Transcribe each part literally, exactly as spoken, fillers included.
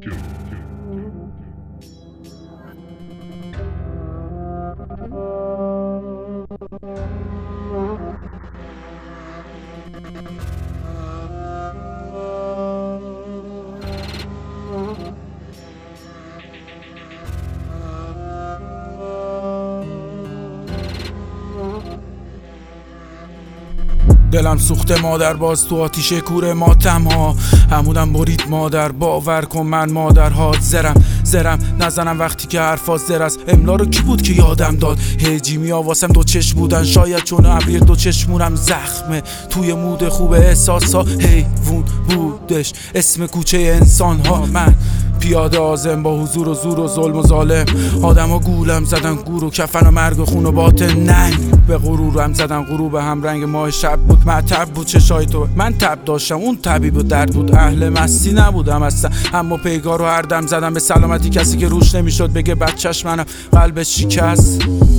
دلم سوخته مادر، باز تو آتیش کوره ماتم ها. عمودم برید مادر، باور کن من مادرهات زرم زرم نزنم وقتی که حرفا زر است. املا رو کی بود که یادم داد؟ هجی می آواسم دو چشم بودن، شاید چون ابری دو چشمونم زخمه توی مود خوب احساسا حیوون بودش اسم کوچه انسان ها. من پیاده آزم با حضور و زور و ظلم و ظالم، آدم ها گولم زدن گور و کفن و مرگ و خون و باطن ننگ. به غرورم زدن غروب هم رنگ ماه شب بود، معتب بود چشای تو. من تب داشتم اون طبیب و درد بود، اهل مستی نبودم اصلا، اما پیگار رو هر دم زدم به سلامتی کسی که روش نمیشد بگه بچهش منم. قلبش شکست،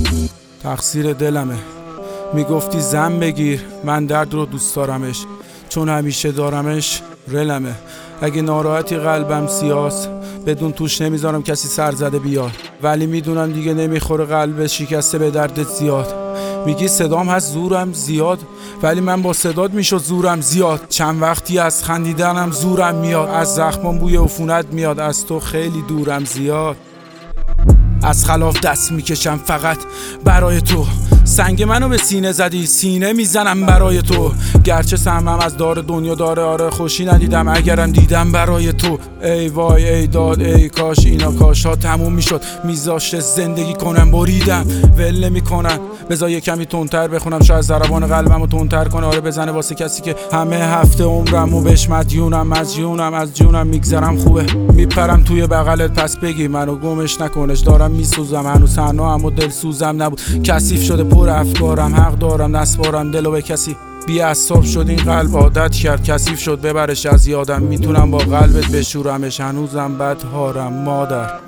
تقصیر دلمه. میگفتی زن بگیر، من درد رو دوست دارمش چون همیشه دارمش رلمه. اگه ناراحتی قلبم سیاس، بدون توش نمیذارم کسی سر زده بیاد، ولی میدونم دیگه نمیخوره قلب شکسته به دردت زیاد. میگی صدام هست زورم زیاد، ولی من با صدات میشد زورم زیاد. چند وقتی از خندیدنم زورم میاد، از زخمم بوی عفونت میاد، از تو خیلی دورم زیاد. از خلاف دست میکشم فقط برای تو، سنگ منو به سینه زدی سینه میزنم برای تو. گرچه سهمم از دار دنیا داره، آره خوشی ندیدم اگرم دیدم برای تو. ای وای ای داد ای کاش اینا کاش ها تموم میشد، میذاشته زندگی کنم بریدم ول نمیکنن. بذار یه کمی تندتر بخونم، شاید ضربان قلبمو تندتر کنه، آره بزنه واسه کسی که همه هفته عمرمو بهش مدیونم. مدیونم از جونم میگذرم خوبه، میپرم توی بغلت پس بگی منو گمش نکنش. دارم میسوزم هنوز تنها، اما دل سوزم نبود، کثیف شده پر افکارم، حق دارم نسپارم دلو به کسی. بی اعصاب شد این قلب، عادت کرد کثیف شد ببرش از یادم. میتونم با قلبت بشورمش، هنوزم بدهارم مادر.